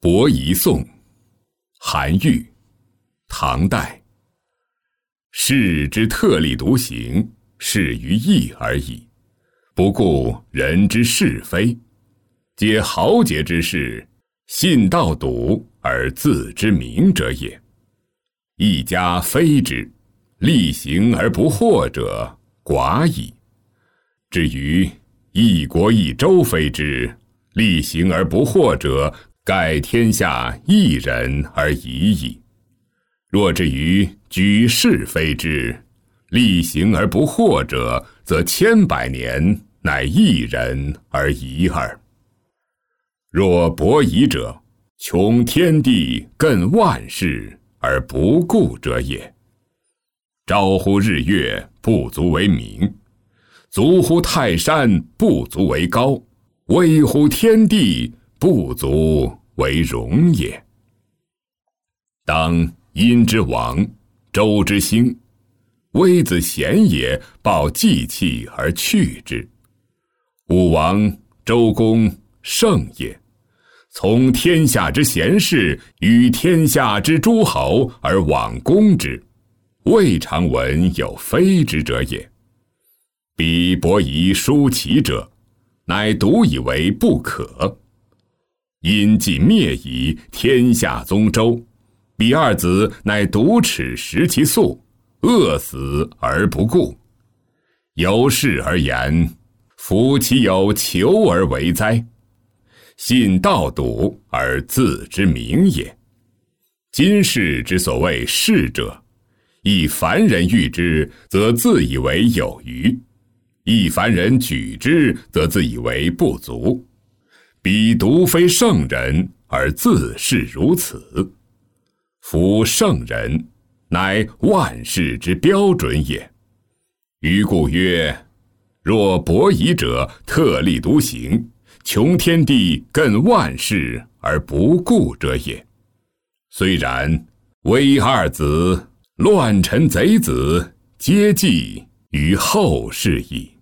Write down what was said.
伯夷颂，韩愈，唐代。士之特立独行，始于义而已，不顾人之是非，皆豪杰之士，信道笃而自知明者也。一家非之，力行而不惑者寡矣。至于一国一州非之，力行而不惑者，盖天下一人而已矣。若至于举世非之，力行而不惑者，则千百年乃一人而已耳。若伯夷者，穷天地亘万世而不顾者也。昭乎日月，不足为明；足乎泰山，不足为高；微乎天地，不足为荣也。当殷之王，周之兴，微子贤也，抱祭器而去之。武王、周公圣也，从天下之贤士与天下之诸侯而往攻之，未尝闻有非之者也。彼伯夷叔齐者，乃独以为不可。殷既灭夷，天下宗周，彼二子乃独齿食其粟，饿死而不顾。由是而言，夫其有求而为哉？信道笃而自知明也。今世之所谓士者，一凡人遇之，则自以为有余；一凡人举之，则自以为不足。彼独非圣人，而自是如此。夫圣人，乃万世之标准也。于故曰：若伯夷者，特立独行，穷天地亘万世而不顾者也。虽然，微二子、乱臣贼子，皆记于后世矣。